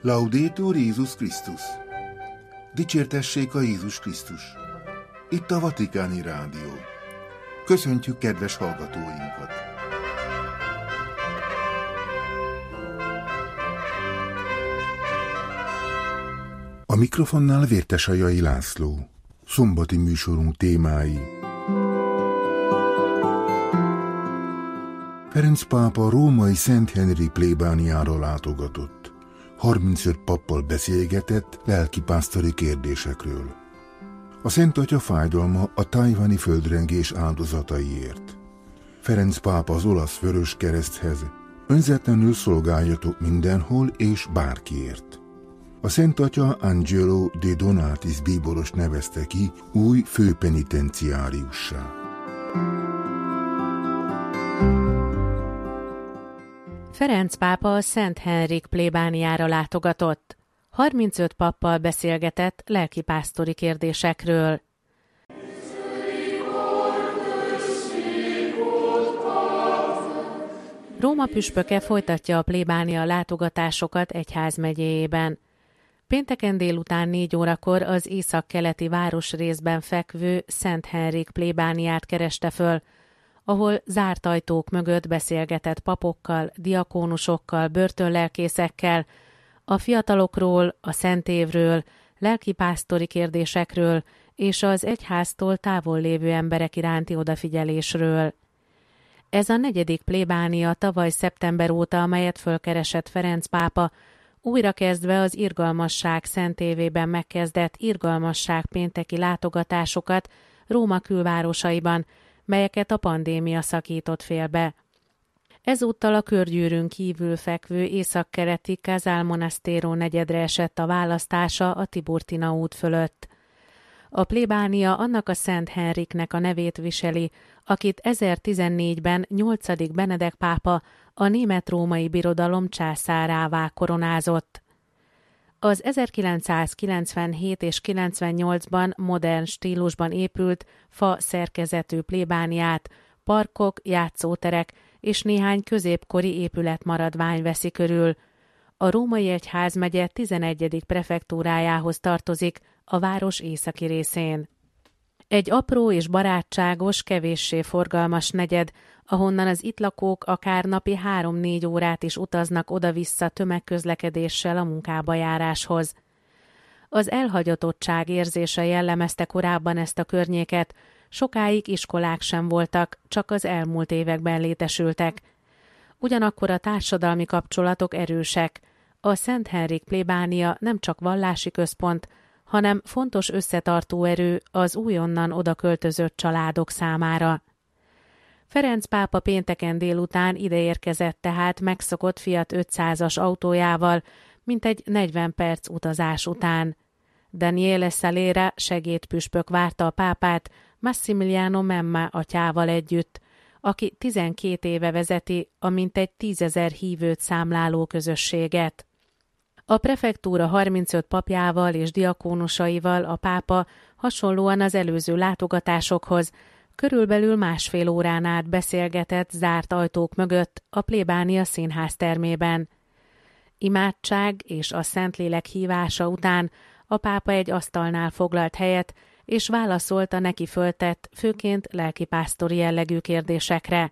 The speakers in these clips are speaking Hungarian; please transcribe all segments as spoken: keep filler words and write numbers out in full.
Laudetur Jézus Krisztus! Dicsértessék a Jézus Krisztus! Itt a Vatikáni Rádió. Köszöntjük kedves hallgatóinkat! A mikrofonnál Vértesajai László. Szombati műsorunk témái. Ferenc pápa római Szent Henrik plébániára látogatott. harmincöt pappal beszélgetett lelkipásztori kérdésekről. A Szent Atya fájdalma a tajvani földrengés áldozataiért. Ferenc pápa az olasz Vöröskereszthez: önzetlenül szolgáljatok mindenhol és bárkiért. A Szent Atya Angelo de Donatis bíboros nevezte ki új főpenitenciáriussá. Ferenc pápa a Szent Henrik plébániára látogatott. harmincöt pappal beszélgetett lelkipásztori kérdésekről. Róma püspöke folytatja a plébánia látogatásokat egyházmegyéjében. Pénteken délután négy órakor az északkeleti városrészben fekvő Szent Henrik plébániát kereste föl, ahol zárt ajtók mögött beszélgetett papokkal, diakónusokkal, börtönlelkészekkel, a fiatalokról, a szentévről, lelkipásztori kérdésekről és az egyháztól távol lévő emberek iránti odafigyelésről. Ez a negyedik plébánia tavaly szeptember óta, amelyet fölkeresett Ferenc pápa, újra kezdve az Irgalmasság szentévében megkezdett Irgalmasság pénteki látogatásokat Róma külvárosaiban, melyeket a pandémia szakított félbe. Ezúttal a körgyűrűn kívül fekvő északkeleti Casal Monastero negyedre esett a választása a Tiburtina út fölött. A plébánia annak a Szent Henriknek a nevét viseli, akit ezertizennégyben nyolcadik Benedek pápa a német-római birodalom császárává koronázott. Az ezerkilencszázkilencvenhét és kilencvennyolcban modern stílusban épült fa szerkezetű plébániát parkok, játszóterek és néhány középkori épületmaradvány veszi körül. A római egyházmegye tizenegyedik prefektúrájához tartozik, a város északi részén. Egy apró és barátságos, kevéssé forgalmas negyed, ahonnan az itt lakók akár napi három-négy órát is utaznak oda-vissza tömegközlekedéssel a munkába járáshoz. Az elhagyatottság érzése jellemezte korábban ezt a környéket, sokáig iskolák sem voltak, csak az elmúlt években létesültek. Ugyanakkor a társadalmi kapcsolatok erősek. A Szent Henrik plébánia nem csak vallási központ, hanem fontos összetartó erő az újonnan odaköltözött családok számára. Ferenc pápa pénteken délután ideérkezett tehát megszokott Fiat ötszázas autójával, mintegy negyven perc utazás után. Daniele Salera segédpüspök várta a pápát Massimiliano Memma atyával együtt, aki tizenkét éve vezeti a mintegy tízezer hívőt számláló közösséget. A prefektúra harmincöt papjával és diakónusaival a pápa hasonlóan az előző látogatásokhoz körülbelül másfél órán át beszélgetett zárt ajtók mögött a plébánia színház termében. Imádság és a Szentlélek hívása után a pápa egy asztalnál foglalt helyet, és válaszolt a neki föltett, főként lelkipásztori jellegű kérdésekre.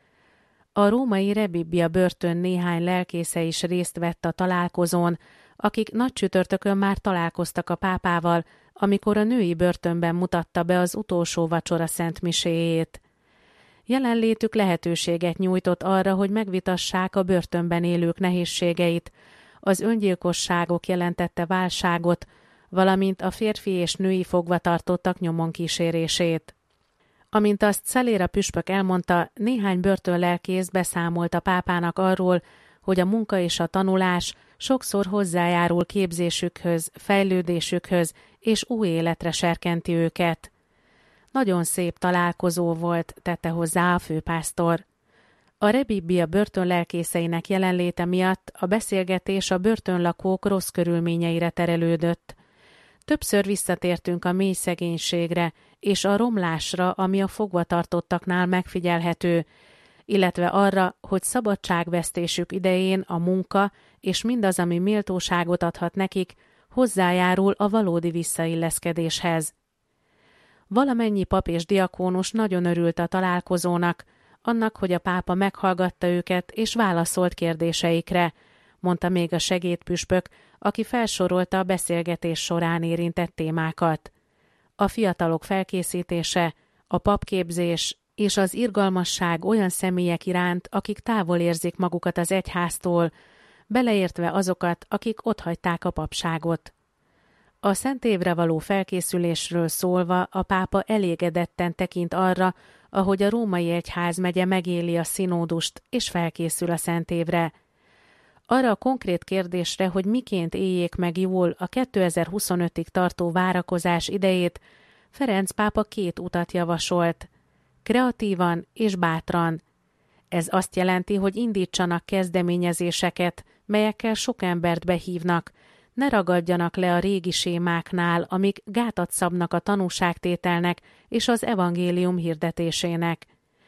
A római Rebibbia börtön néhány lelkésze is részt vett a találkozón, akik nagy csütörtökön már találkoztak a pápával, amikor a női börtönben mutatta be az utolsó vacsora szentmiséjét. Jelenlétük lehetőséget nyújtott arra, hogy megvitassák a börtönben élők nehézségeit, az öngyilkosságok jelentette válságot, valamint a férfi és női fogvatartottak nyomon kísérését. Amint azt Salera püspök elmondta, néhány börtönlelkész beszámolt a pápának arról, hogy a munka és a tanulás sokszor hozzájárul képzésükhöz, fejlődésükhöz, és új életre serkenti őket. Nagyon szép találkozó volt, tette hozzá a főpásztor. A Rebibbia börtönlelkészeinek jelenléte miatt a beszélgetés a börtönlakók rossz körülményeire terelődött. Többször visszatértünk a mély szegénységre és a romlásra, ami a fogvatartottaknál megfigyelhető, illetve arra, hogy szabadságvesztésük idején a munka és mindaz, ami méltóságot adhat nekik, hozzájárul a valódi visszailleszkedéshez. Valamennyi pap és diakónus nagyon örült a találkozónak, annak, hogy a pápa meghallgatta őket és válaszolt kérdéseikre, mondta még a segédpüspök, aki felsorolta a beszélgetés során érintett témákat. A fiatalok felkészítése, a papképzés és az irgalmasság olyan személyek iránt, akik távol érzik magukat az egyháztól, beleértve azokat, akik otthagyták a papságot. A szent évre való felkészülésről szólva a pápa elégedetten tekint arra, ahogy a római egyházmegye megéli a színódust és felkészül a szent évre. Arra a konkrét kérdésre, hogy miként éljék meg jól a kétezer-huszonötig tartó várakozás idejét, Ferenc pápa két utat javasolt. Kreatívan és bátran. Ez azt jelenti, hogy indítsanak kezdeményezéseket, melyekkel sok embert behívnak, ne ragadjanak le a régi sémáknál, amik gátat szabnak a tanúságtételnek és az evangélium hirdetésének.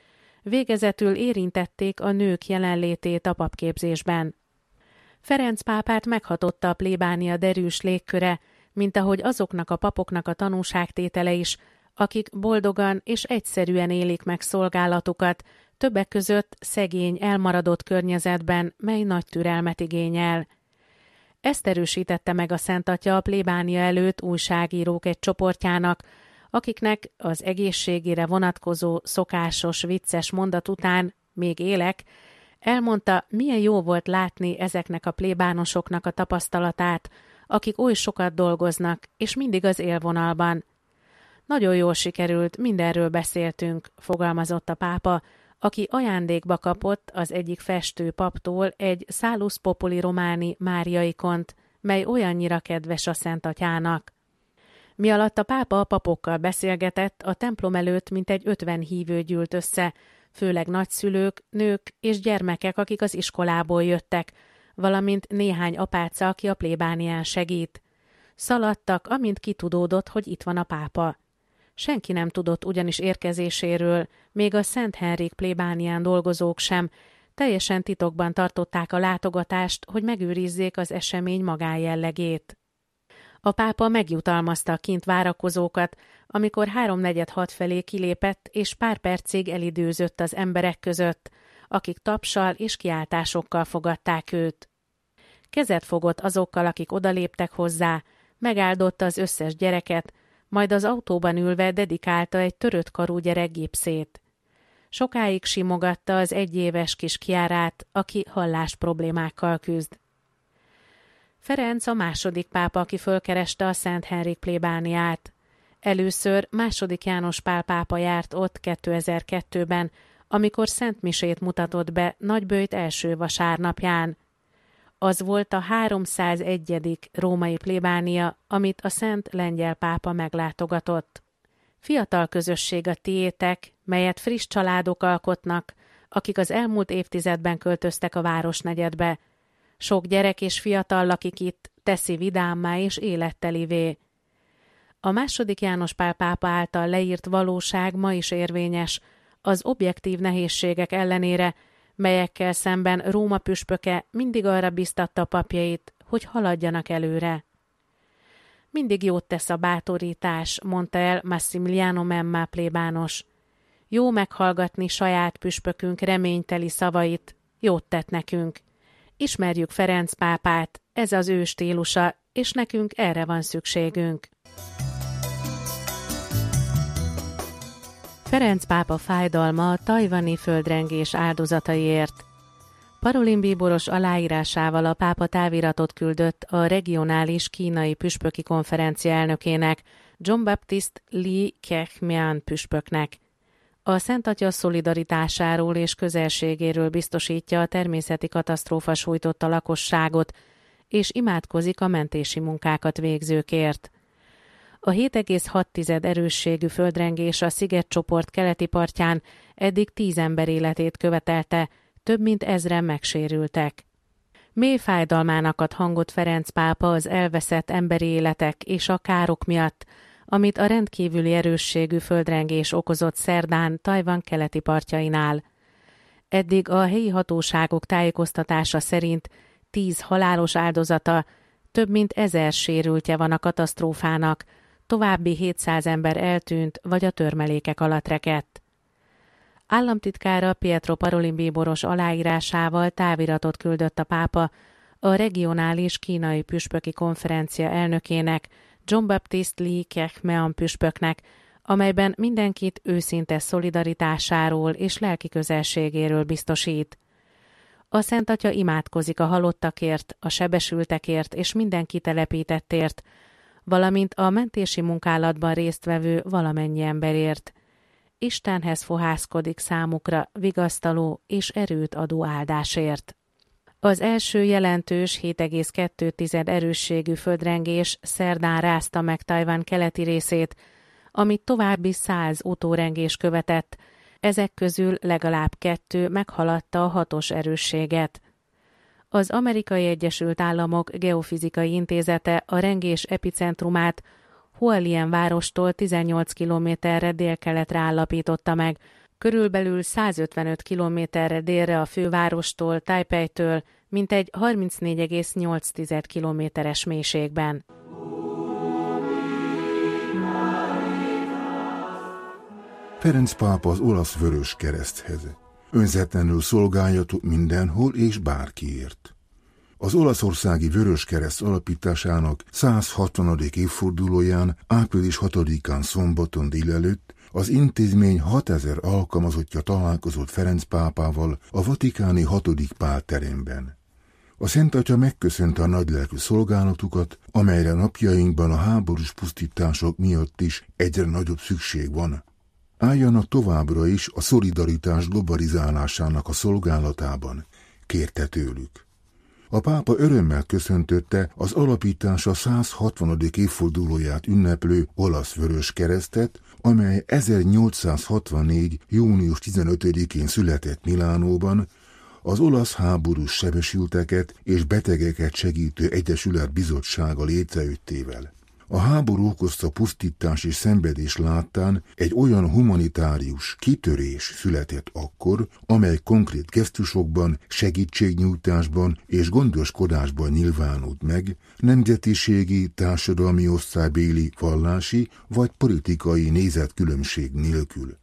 Végezetül érintették a nők jelenlétét a papképzésben. Ferenc pápát meghatotta a plébánia derűs légköre, mint ahogy azoknak a papoknak a tanúságtétele is, akik boldogan és egyszerűen élik meg szolgálatukat, többek között szegény, elmaradott környezetben, mely nagy türelmet igényel. Ezt erősítette meg a Szent Atya a plébánia előtt újságírók egy csoportjának, akiknek az egészségére vonatkozó szokásos vicces mondat után még élek, elmondta, milyen jó volt látni ezeknek a plébánosoknak a tapasztalatát, akik oly sokat dolgoznak, és mindig az élvonalban. Nagyon jól sikerült, mindenről beszéltünk, fogalmazott a pápa, aki ajándékba kapott az egyik festő paptól egy Salus Populi Romani Mária-ikont, mely olyannyira kedves a Szent Atyának. Mi alatt a pápa a papokkal beszélgetett, a templom előtt mintegy ötven hívő gyűlt össze, főleg nagyszülők, nők és gyermekek, akik az iskolából jöttek, valamint néhány apáca, aki a plébánián segít. Szaladtak, amint kitudódott, hogy itt van a pápa. Senki nem tudott ugyanis érkezéséről, még a Szent Henrik plébánián dolgozók sem, teljesen titokban tartották a látogatást, hogy megőrizzék az esemény magánjellegét. A pápa megjutalmazta a kint várakozókat, amikor háromnegyed hat felé kilépett, és pár percig elidőzött az emberek között, akik tapssal és kiáltásokkal fogadták őt. Kezet fogott azokkal, akik odaléptek hozzá, megáldotta az összes gyereket, majd az autóban ülve dedikálta egy törött karú gyerek gipszét. Sokáig simogatta az egyéves kis Chiárát, aki hallás problémákkal küzd. Ferenc a második pápa, aki fölkereste a Szent Henrik plébániát. Először második János Pál pápa járt ott kétezer-kettőben, amikor szentmisét mutatott be Nagyböjt első vasárnapján. Az volt a háromszázegyedik római plébánia, amit a Szent Lengyel pápa meglátogatott. Fiatal közösség a tiétek, melyet friss családok alkotnak, akik az elmúlt évtizedben költöztek a városnegyedbe. Sok gyerek és fiatal lakik itt, teszi vidámmá és élettelivé. A második János Pál pápa által leírt valóság ma is érvényes, az objektív nehézségek ellenére, melyekkel szemben Róma püspöke mindig arra biztatta a papjait, hogy haladjanak előre. Mindig jót tesz a bátorítás, mondta el Massimiliano Memma plébános. Jó meghallgatni saját püspökünk reményteli szavait, jót tett nekünk. Ismerjük Ferenc pápát, ez az ő stílusa, és nekünk erre van szükségünk. Ferenc pápa fájdalma a tajvani földrengés áldozataiért. Parolin bíboros aláírásával a pápa táviratot küldött a regionális kínai püspöki konferencia elnökének, John Baptist Li Keqiang püspöknek. A Szent Atya szolidaritásáról és közelségéről biztosítja a természeti katasztrófa sújtotta lakosságot, és imádkozik a mentési munkákat végzőkért. A hét egész hat erősségű földrengés a szigetcsoport keleti partján eddig tíz ember életét követelte, több mint ezren megsérültek. Mély fájdalmának ad hangot Ferenc pápa az elveszett emberi életek és a károk miatt, amit a rendkívüli erősségű földrengés okozott szerdán Tajvan keleti partjainál. Eddig a helyi hatóságok tájékoztatása szerint tíz halálos áldozata, több mint ezer sérültje van a katasztrófának, további hétszáz ember eltűnt vagy a törmelékek alatt rekedt. Államtitkára Pietro Parolin bíboros aláírásával táviratot küldött a pápa a regionális kínai püspöki konferencia elnökének, John Baptiste Lee Kechmean püspöknek, amelyben mindenkit őszinte szolidaritásáról és lelki közelségéről biztosít. A Szent Atya imádkozik a halottakért, a sebesültekért és minden kitelepítettért, valamint a mentési munkálatban résztvevő valamennyi emberért. Istenhez fohászkodik számukra vigasztaló és erőt adó áldásért. Az első jelentős hét egész kettő erősségű földrengés szerdán rázta meg Tajvan keleti részét, amit további száz utórengés követett, ezek közül legalább kettő meghaladta a hatos erősséget. Az Amerikai Egyesült Államok Geofizikai Intézete a rengés epicentrumát Hualien várostól tizennyolc kilométerre délkeletre állapította meg, körülbelül százötvenöt kilométerre délre a fővárostól, Tajpejtől, mintegy harmincnégy egész nyolc kilométeres mélységben. Ferenc pápa az olasz Vörös Kereszthez. Önzetlenül szolgáljatok mindenhol és bárkiért. Az olaszországi Vörös Kereszt alapításának száz hatvanadik évfordulóján április hatodikán szombaton délelőtt az intézmény hatezer alkalmazottja találkozott Ferenc pápával a vatikáni hatodik Pál teremben. A Szent Atya megköszönte a nagylelkű szolgálatukat, amelyre napjainkban a háborús pusztítások miatt is egyre nagyobb szükség van. Álljanak továbbra is a szolidaritás globalizálásának a szolgálatában, kérte tőlük. A pápa örömmel köszöntötte az alapítása száz hatvanadik évfordulóját ünneplő olasz Vörös Keresztet, amely ezernyolcszázhatvannégy. június tizenötödikén született Milánóban, az olasz háborús sebesülteket és betegeket segítő egyesület bizottsága létrejöttével. A háború okozta pusztítás és szenvedés láttán egy olyan humanitárius kitörés született akkor, amely konkrét gesztusokban, segítségnyújtásban és gondoskodásban nyilvánult meg, nemzetiségi, társadalmi osztálybéli, vallási vagy politikai nézetkülönbség nélkül.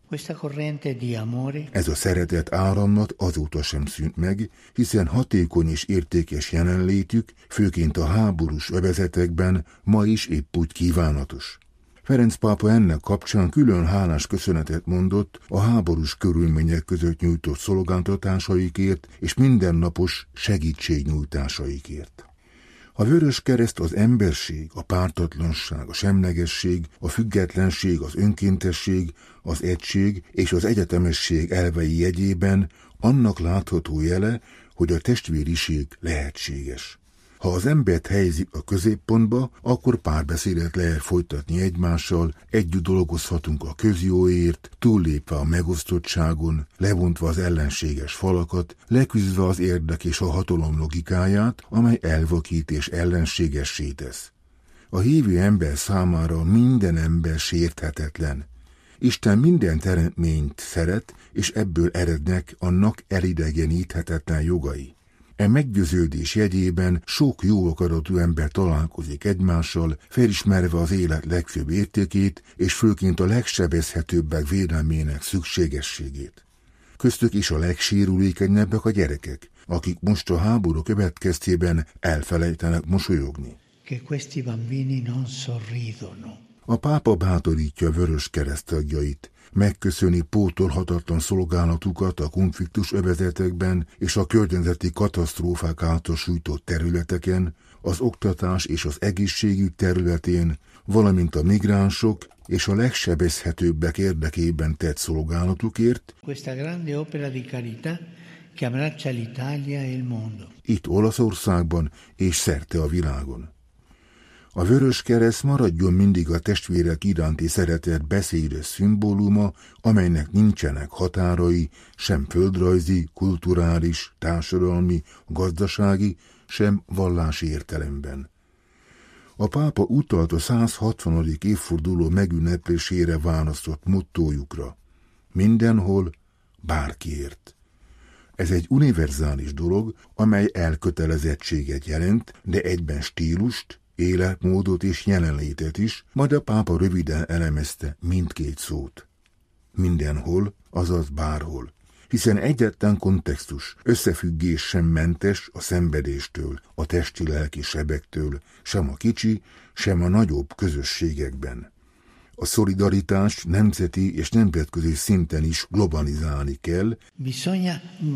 Ez a szeretet áramlat azóta sem szűnt meg, hiszen hatékony és értékes jelenlétük, főként a háborús övezetekben ma is épp úgy kívánatos. Ferenc pápa ennek kapcsán külön hálás köszönetet mondott a háborús körülmények között nyújtott szolgáltatásaikért és mindennapos segítségnyújtásaikért. A Vörös Kereszt az emberség, a pártatlanság, a semlegesség, a függetlenség, az önkéntesség, az egység és az egyetemesség elvei jegyében annak látható jele, hogy a testvériség lehetséges. Ha az embert helyezik a középpontba, akkor párbeszédet lehet folytatni egymással, együtt dolgozhatunk a közjóért, túllépve a megosztottságon, levontva az ellenséges falakat, leküzdve az érdek és a hatalom logikáját, amely elvakít és ellenségessé tesz. A hívő ember számára minden ember sérthetetlen. Isten minden teremtményt szeret, és ebből erednek annak elidegeníthetetlen jogai. E meggyőződés jegyében sok jó akaratú ember találkozik egymással, felismerve az élet legfőbb értékét, és főként a legsebezhetőbbek védelmének szükségességét. Köztük is a legsérülékenyebbek a gyerekek, akik most a háború következtében elfelejtenek mosolyogni. A pápa bátorítja a Vörös Kereszt tagjait, megköszöni pótolhatatlan szolgálatukat a konfliktus övezetekben és a környezeti katasztrófák által sújtott területeken, az oktatás és az egészségügy területén, valamint a migránsok és a legsebezhetőbbek érdekében tett szolgálatukért, itt Olaszországban és szerte a világon. A Vörös Kereszt maradjon mindig a testvérek iránti szeretet beszédes szimbóluma, amelynek nincsenek határai, sem földrajzi, kulturális, társadalmi, gazdasági, sem vallási értelemben. A pápa utalt a száz hatvanadik évforduló megünneplésére választott mottójukra: mindenhol, bárkiért. Ez egy univerzális dolog, amely elkötelezettséget jelent, de egyben stílust, életmódot és jelenlétet is, majd a pápa röviden elemezte mindkét szót. Mindenhol, azaz bárhol. Hiszen egyetlen kontextus, összefüggés sem mentes a szenvedéstől, a testi-lelki sebektől, sem a kicsi, sem a nagyobb közösségekben. A szolidaritást nemzeti és nemzetközi szinten is globalizálni kell. Bisogna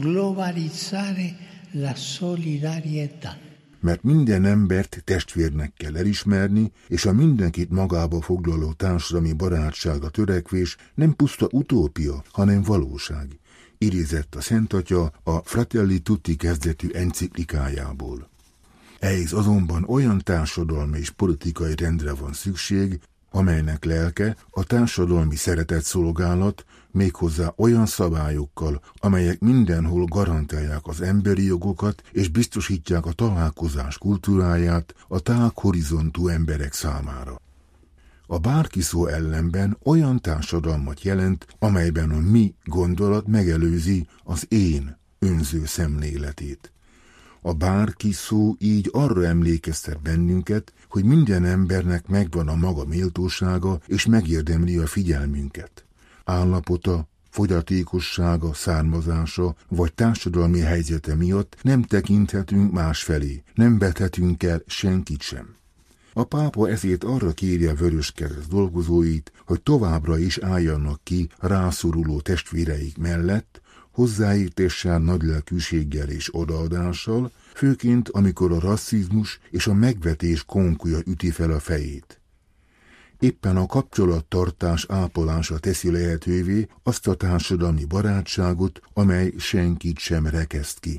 globalizzare la solidarietà. Mert minden embert testvérnek kell elismerni, és a mindenkit magába foglaló társadalmi barátsága törekvés nem puszta utópia, hanem valóság. Idézett a Szent Atya a Fratelli Tutti kezdetű enciklikájából. Ehhez azonban olyan társadalmi és politikai rendre van szükség, amelynek lelke a társadalmi szeretetszolgálat, méghozzá olyan szabályokkal, amelyek mindenhol garantálják az emberi jogokat és biztosítják a találkozás kultúráját a tág horizontú emberek számára. A bárki szó ellenben olyan társadalmat jelent, amelyben a mi gondolat megelőzi az én önző szemléletét. A bárki szó így arra emlékeztet bennünket, hogy minden embernek megvan a maga méltósága, és megérdemli a figyelmünket. Állapota, fogyatékossága, származása vagy társadalmi helyzete miatt nem tekinthetünk másfelé, nem vethetünk el senkit sem. A pápa ezért arra kéri a Vöröskereszt dolgozóit, hogy továbbra is álljanak ki rászoruló testvéreik mellett, hozzáértéssel, nagylelkűséggel és odaadással, főként amikor a rasszizmus és a megvetés konkuja üti fel a fejét. Éppen a kapcsolattartás ápolása teszi lehetővé azt a társadalmi barátságot, amely senkit sem rekeszt ki.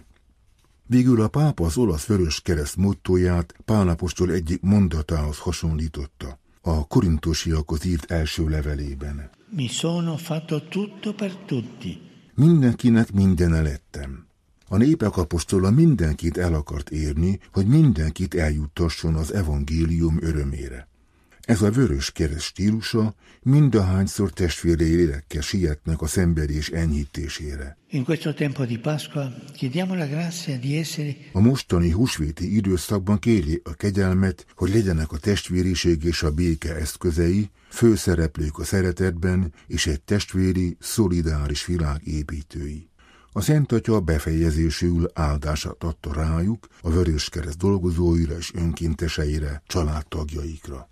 Végül a pápa az olasz Vöröskereszt mottóját Pál apostol egyik mondatához hasonlította, a korintusiakhoz írt első levelében. Mi sono fatto tutto per tutti. Mindenkinek mindene lettem. A népek apostola mindenkit el akart érni, hogy mindenkit eljuttasson az evangélium örömére. Ez a Vöröskereszt stílusa, mindahányszor testvérei lélekkel sietnek a szenvedés enyhítésére. In questo tempo di Pasqua chiediamo la grazia di essere. A mostani húsvéti időszakban kéri a kegyelmet, hogy legyenek a testvériség és a béke eszközei, főszereplők a szeretetben és egy testvéri, szolidáris világ építői. A Szent Atya befejezésül áldását adta rájuk, a Vöröskereszt dolgozóira és önkénteseire, családtagjaikra.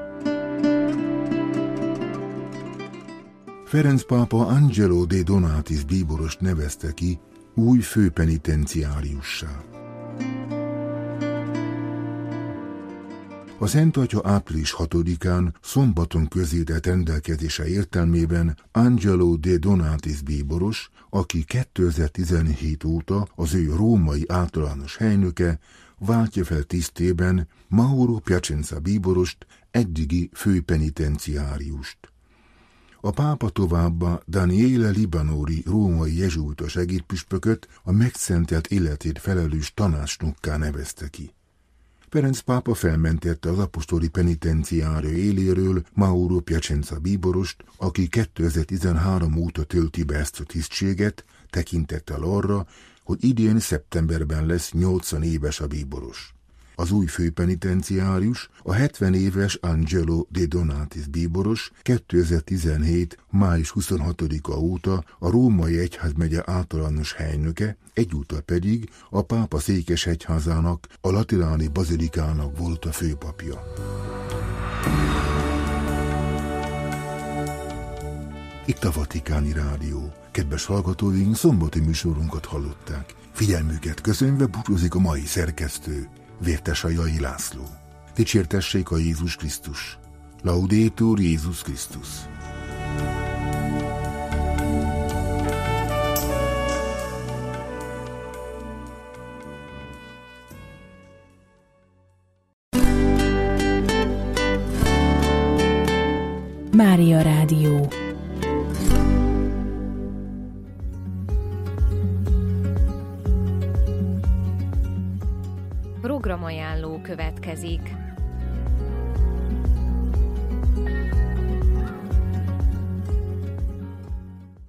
Ferenc pápa Angelo de Donatis bíborost nevezte ki új főpenitenciáriussá. A Szent Atya április hatodikán szombaton közétett rendelkezése értelmében Angelo de Donatis bíboros, aki kétezer-tizenhét óta az ő római általános helynöke, váltja fel tisztében Mauro Piacenza bíborost, eddigi főpenitenciáriust. A pápa továbbá Daniele Libanori római jezsuita segédpüspököt a megszentelt életét felelős tanácsnokká nevezte ki. Ferenc pápa felmentette az apostoli penitenciária éléről Mauro Piacenza bíborost, aki kétezer-tizenhárom óta tölti be ezt a tisztséget, tekintettel arra, hogy idén szeptemberben lesz nyolcvan éves a bíboros. Az új főpenitenciárius, a hetven éves Angelo de Donatis bíboros kétezer-tizenhét. május huszonhatodika óta a római egyházmegye általános helynöke, egyúttal pedig a pápa székesegyházának, a lateráni bazilikának volt a főpapja. Itt a Vatikáni Rádió. Kedves hallgatóink, szombati műsorunkat hallották. Figyelmüket köszönve búcsúzik a mai szerkesztő, Vértesajai László. Dicsértessék a Jézus Krisztus. Laudetur Jézus Krisztus. Mária Rádió. Programajánló következik.